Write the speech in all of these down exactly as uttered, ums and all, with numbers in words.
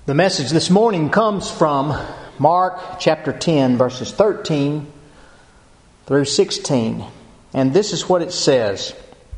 The message this morning comes from Mark chapter ten, verses thirteen through sixteen. And this is what it says.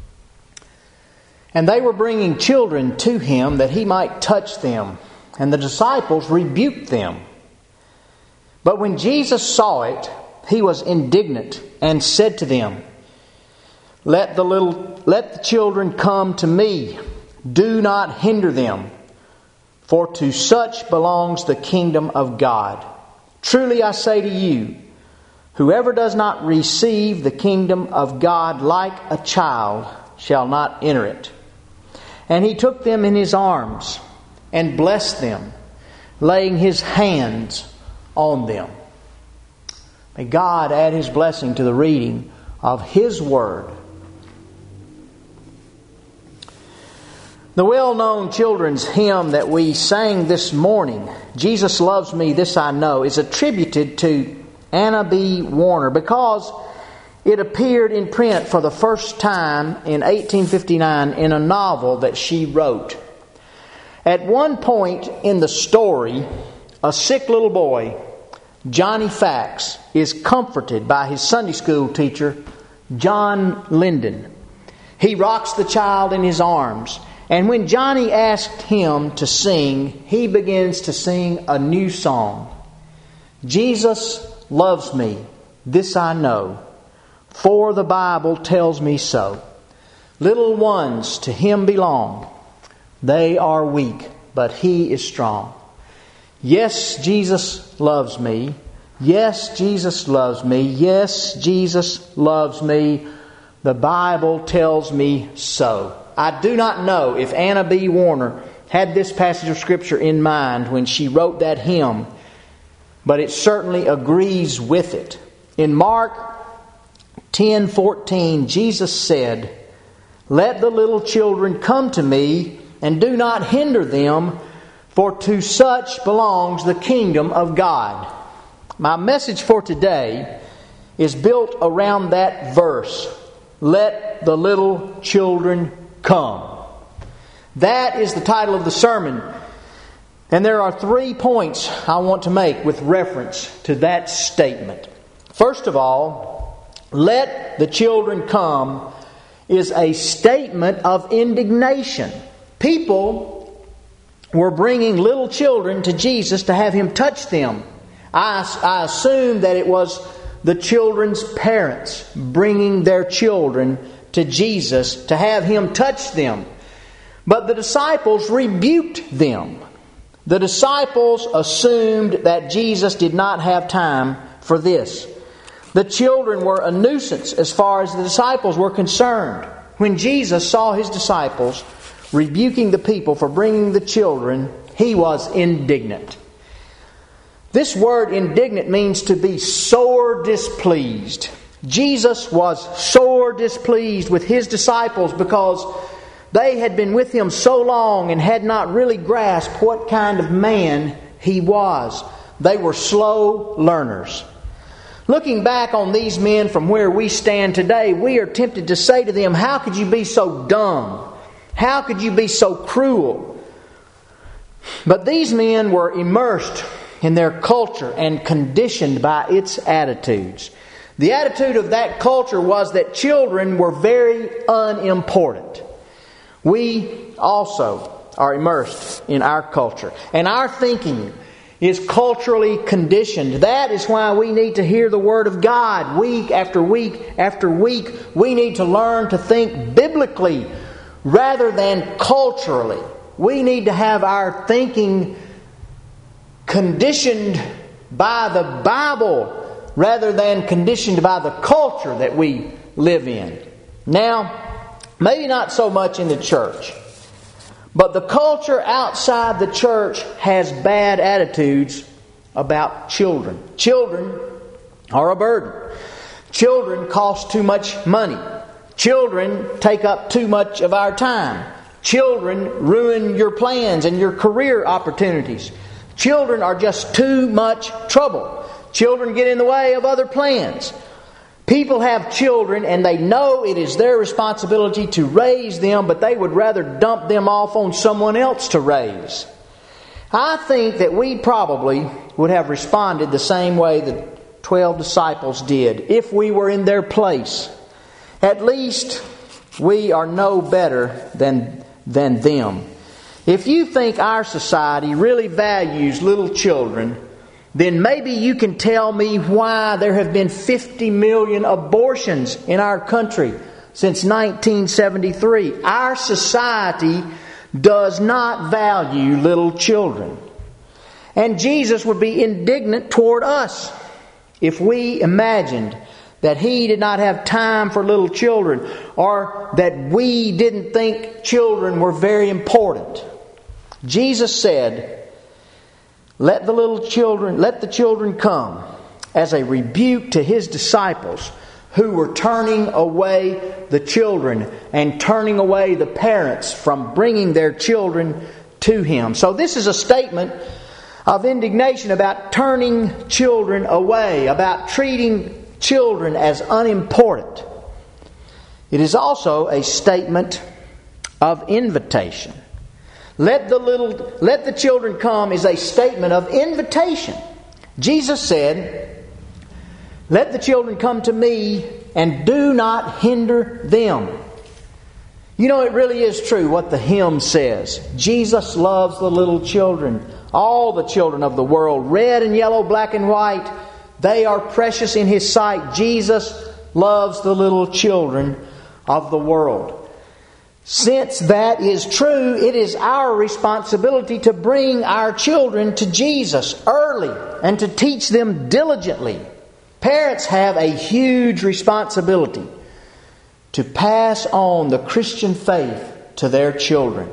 And they were bringing children to him that he might touch them. And the disciples rebuked them. But when Jesus saw it, he was indignant and said to them, Let the little, let the children come to me. Do not hinder them. For to such belongs the kingdom of God. Truly I say to you, whoever does not receive the kingdom of God like a child shall not enter it. And he took them in his arms and blessed them, laying his hands on them. May God add his blessing to the reading of his word. The well-known children's hymn that we sang this morning, Jesus Loves Me, This I Know, is attributed to Anna B. Warner because it appeared in print for the first time in eighteen fifty-nine in a novel that she wrote. At one point in the story, a sick little boy, Johnny Fax, is comforted by his Sunday school teacher, John Linden. He rocks the child in his arms. And when Johnny asked him to sing, he begins to sing a new song. Jesus loves me, this I know, for the Bible tells me so. Little ones to him belong. They are weak, but he is strong. Yes, Jesus loves me. Yes, Jesus loves me. Yes, Jesus loves me. The Bible tells me so. I do not know if Anna B. Warner had this passage of Scripture in mind when she wrote that hymn, but it certainly agrees with it. In Mark ten fourteen, Jesus said, Let the little children come to me, and do not hinder them, for to such belongs the kingdom of God. My message for today is built around that verse. Let the little children come. That is the title of the sermon. And there are three points I want to make with reference to that statement. First of all, let the children come is a statement of indignation. People were bringing little children to Jesus to have him touch them. I, I assume that it was the children's parents bringing their children to Jesus to have him touch them. But the disciples rebuked them. The disciples assumed that Jesus did not have time for this. The children were a nuisance as far as the disciples were concerned. When Jesus saw his disciples rebuking the people for bringing the children, he was indignant. This word indignant means to be sore displeased. Jesus was sore displeased with his disciples because they had been with him so long and had not really grasped what kind of man he was. They were slow learners. Looking back on these men from where we stand today, we are tempted to say to them, how could you be so dumb? How could you be so cruel? But these men were immersed in their culture and conditioned by its attitudes. The attitude of that culture was that children were very unimportant. We also are immersed in our culture. And our thinking is culturally conditioned. That is why we need to hear the Word of God week after week after week. We need to learn to think biblically rather than culturally. We need to have our thinking conditioned by the Bible rather than conditioned by the culture that we live in. Now, maybe not so much in the church, but the culture outside the church has bad attitudes about children. Children are a burden. Children cost too much money. Children take up too much of our time. Children ruin your plans and your career opportunities. Children are just too much trouble. Children get in the way of other plans. People have children and they know it is their responsibility to raise them, but they would rather dump them off on someone else to raise. I think that we probably would have responded the same way the twelve disciples did if we were in their place. At least we are no better than, than them. If you think our society really values little children, then maybe you can tell me why there have been fifty million abortions in our country since nineteen seventy-three. Our society does not value little children. And Jesus would be indignant toward us if we imagined that He did not have time for little children, or that we didn't think children were very important. Jesus said, Let the little children, let the children come, as a rebuke to His disciples who were turning away the children and turning away the parents from bringing their children to Him. So this is a statement of indignation about turning children away, about treating children as unimportant. It is also a statement of invitation. Let the little, let the children come is a statement of invitation. Jesus said, Let the children come to me and do not hinder them. You know, it really is true what the hymn says. Jesus loves the little children, all the children of the world, red and yellow, black and white. They are precious in His sight. Jesus loves the little children of the world. Since that is true, it is our responsibility to bring our children to Jesus early and to teach them diligently. Parents have a huge responsibility to pass on the Christian faith to their children.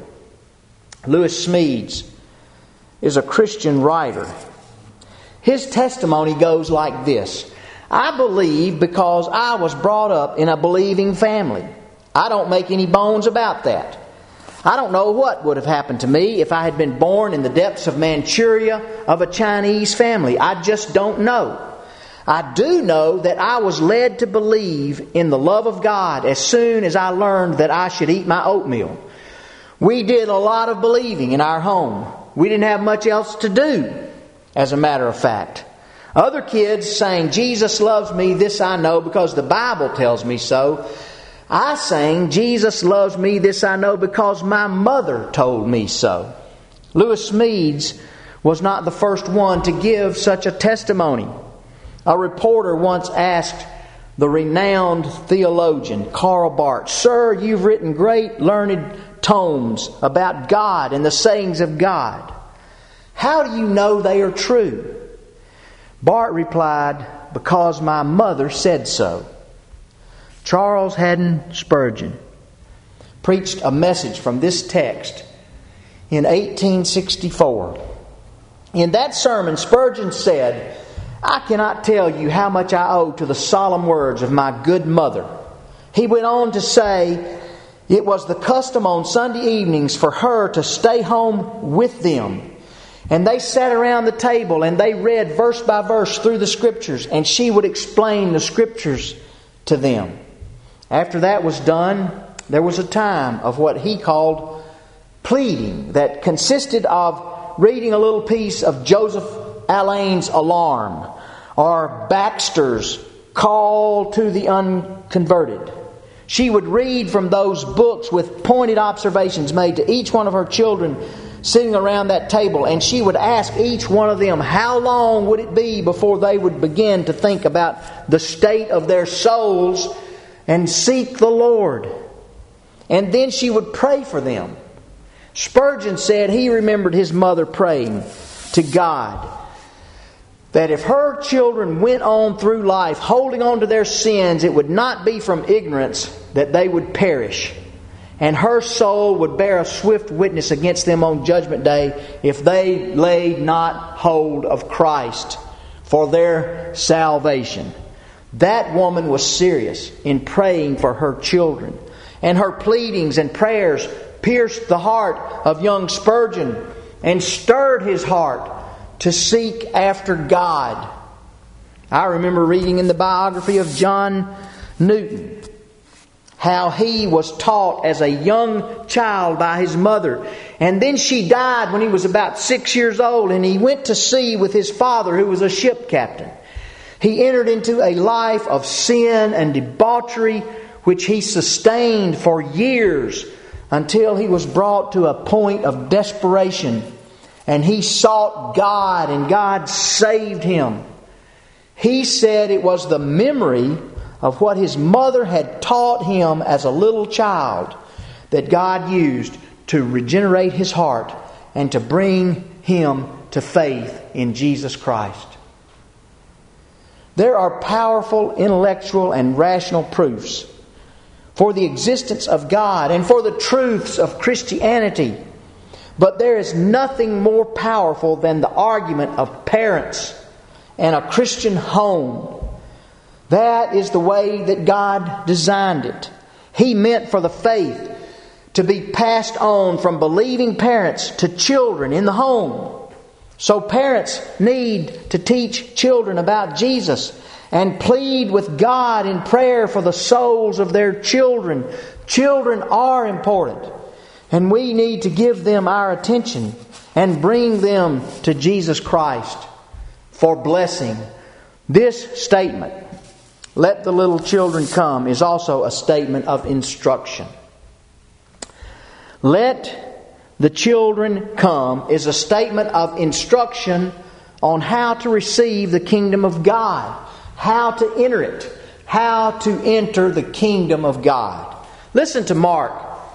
Lewis Smedes is a Christian writer. His testimony goes like this. I believe because I was brought up in a believing family. I don't make any bones about that. I don't know what would have happened to me if I had been born in the depths of Manchuria of a Chinese family. I just don't know. I do know that I was led to believe in the love of God as soon as I learned that I should eat my oatmeal. We did a lot of believing in our home. We didn't have much else to do, as a matter of fact. Other kids sang, Jesus loves me, this I know, because the Bible tells me so. I sang, Jesus loves me, this I know, because my mother told me so. Lewis Smedes was not the first one to give such a testimony. A reporter once asked the renowned theologian Karl Barth, Sir, you've written great learned tomes about God and the sayings of God. How do you know they are true? Barth replied, because my mother said so. Charles Haddon Spurgeon preached a message from this text in eighteen sixty-four. In that sermon, Spurgeon said, I cannot tell you how much I owe to the solemn words of my good mother. He went on to say, it was the custom on Sunday evenings for her to stay home with them. And they sat around the table and they read verse by verse through the Scriptures, and she would explain the Scriptures to them. After that was done, there was a time of what he called pleading that consisted of reading a little piece of Joseph Allain's Alarm or Baxter's Call to the Unconverted. She would read from those books with pointed observations made to each one of her children sitting around that table, and she would ask each one of them how long would it be before they would begin to think about the state of their souls and seek the Lord. And then she would pray for them. Spurgeon said he remembered his mother praying to God that if her children went on through life holding on to their sins, it would not be from ignorance that they would perish. And her soul would bear a swift witness against them on Judgment Day if they laid not hold of Christ for their salvation. That woman was serious in praying for her children. And her pleadings and prayers pierced the heart of young Spurgeon and stirred his heart to seek after God. I remember reading in the biography of John Newton how he was taught as a young child by his mother. And then she died when he was about six years old, and he went to sea with his father, who was a ship captain. He entered into a life of sin and debauchery, which he sustained for years until he was brought to a point of desperation. And he sought God, and God saved him. He said it was the memory of what his mother had taught him as a little child that God used to regenerate his heart and to bring him to faith in Jesus Christ. There are powerful intellectual and rational proofs for the existence of God and for the truths of Christianity. But there is nothing more powerful than the argument of parents and a Christian home. That is the way that God designed it. He meant for the faith to be passed on from believing parents to children in the home. So parents need to teach children about Jesus and plead with God in prayer for the souls of their children. Children are important, and we need to give them our attention and bring them to Jesus Christ for blessing. This statement, "Let the little children come," is also a statement of instruction. "Let the children come" is a statement of instruction on how to receive the kingdom of God, how to enter it, how to enter the kingdom of God. Listen to Mark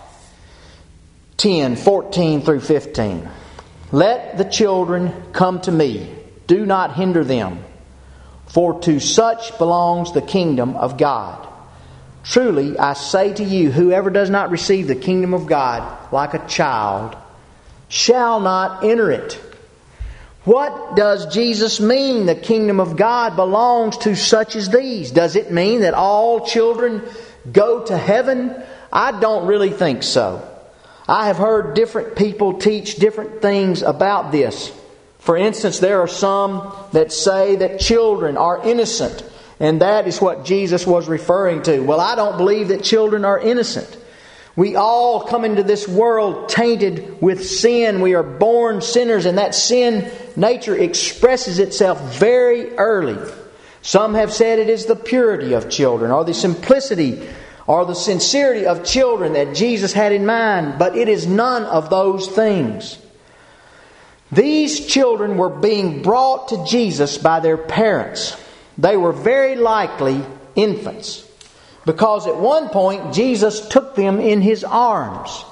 ten, fourteen through fifteen. "Let the children come to me. Do not hinder them. For to such belongs the kingdom of God. Truly, I say to you, whoever does not receive the kingdom of God like a child shall not enter it." What does Jesus mean the kingdom of God belongs to such as these? Does it mean that all children go to heaven? I don't really think so. I have heard different people teach different things about this. For instance, there are some that say that children are innocent, and that is what Jesus was referring to. Well, I don't believe that children are innocent. We all come into this world tainted with sin. We are born sinners, and that sin nature expresses itself very early. Some have said it is the purity of children, or the simplicity, or the sincerity of children that Jesus had in mind, but it is none of those things. These children were being brought to Jesus by their parents. They were very likely infants, because at one point Jesus took them in His arms.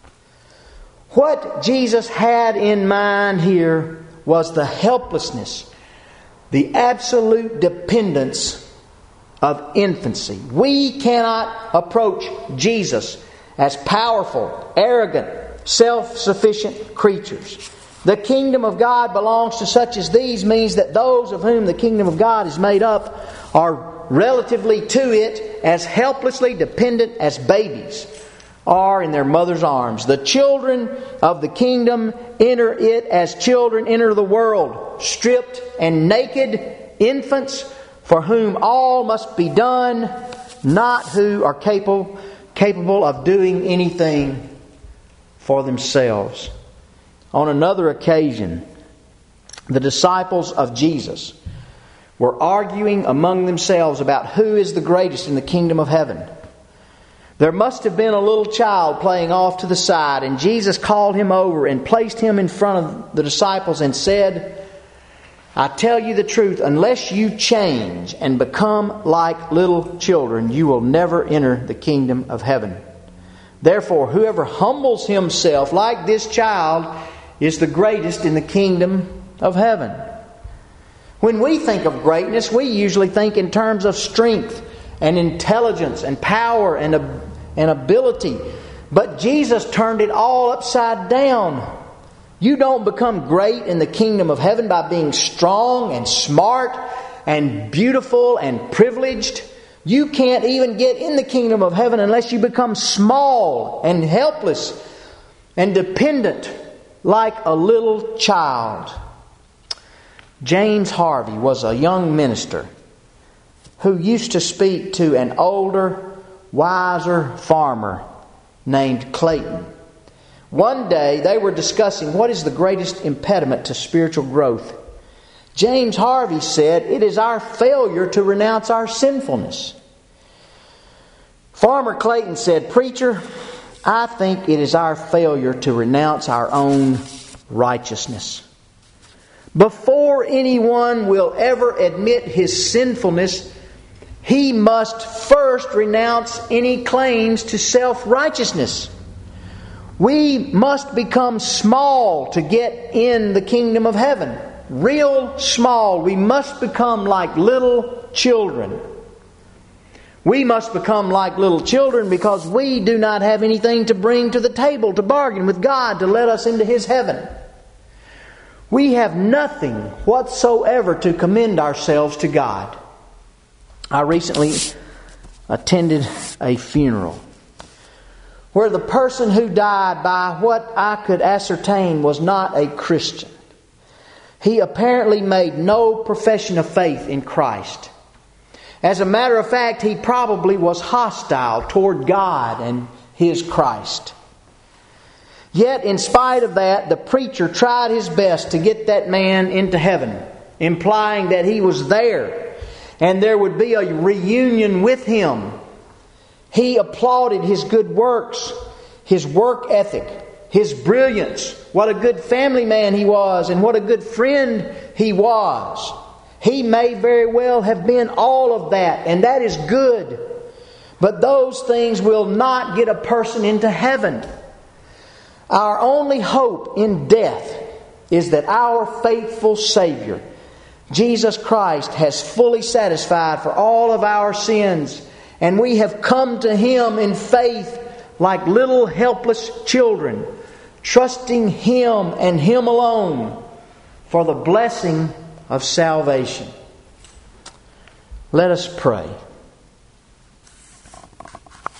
What Jesus had in mind here was the helplessness, the absolute dependence of infancy. We cannot approach Jesus as powerful, arrogant, self-sufficient creatures. The kingdom of God belongs to such as these means that those of whom the kingdom of God is made up are relatively to it as helplessly dependent as babies are in their mother's arms. The children of the kingdom enter it as children enter the world, stripped and naked infants for whom all must be done, not who are capable, capable of doing anything for themselves. On another occasion, the disciples of Jesus were arguing among themselves about who is the greatest in the kingdom of heaven. There must have been a little child playing off to the side, and Jesus called him over and placed him in front of the disciples and said, "I tell you the truth, unless you change and become like little children, you will never enter the kingdom of heaven. Therefore, whoever humbles himself like this child is the greatest in the kingdom of heaven." When we think of greatness, we usually think in terms of strength and intelligence and power and, and ability. But Jesus turned it all upside down. You don't become great in the kingdom of heaven by being strong and smart and beautiful and privileged. You can't even get in the kingdom of heaven unless you become small and helpless and dependent like a little child. James Harvey was a young minister who used to speak to an older, wiser farmer named Clayton. One day they were discussing what is the greatest impediment to spiritual growth. James Harvey said, "It is our failure to renounce our sinfulness." Farmer Clayton said, "Preacher, I think it is our failure to renounce our own righteousness." Before anyone will ever admit his sinfulness, he must first renounce any claims to self-righteousness. We must become small to get in the kingdom of heaven. Real small. We must become like little children. We must become like little children because we do not have anything to bring to the table to bargain with God to let us into His heaven. We have nothing whatsoever to commend ourselves to God. I recently attended a funeral where the person who died, by what I could ascertain, was not a Christian. He apparently made no profession of faith in Christ. As a matter of fact, he probably was hostile toward God and His Christ. Yet, in spite of that, the preacher tried his best to get that man into heaven, implying that he was there and there would be a reunion with him. He applauded his good works, his work ethic, his brilliance, what a good family man he was, and what a good friend he was. He may very well have been all of that, and that is good. But those things will not get a person into heaven. Our only hope in death is that our faithful Savior, Jesus Christ, has fully satisfied for all of our sins, and we have come to Him in faith like little helpless children, trusting Him and Him alone for the blessing of salvation. Let us pray.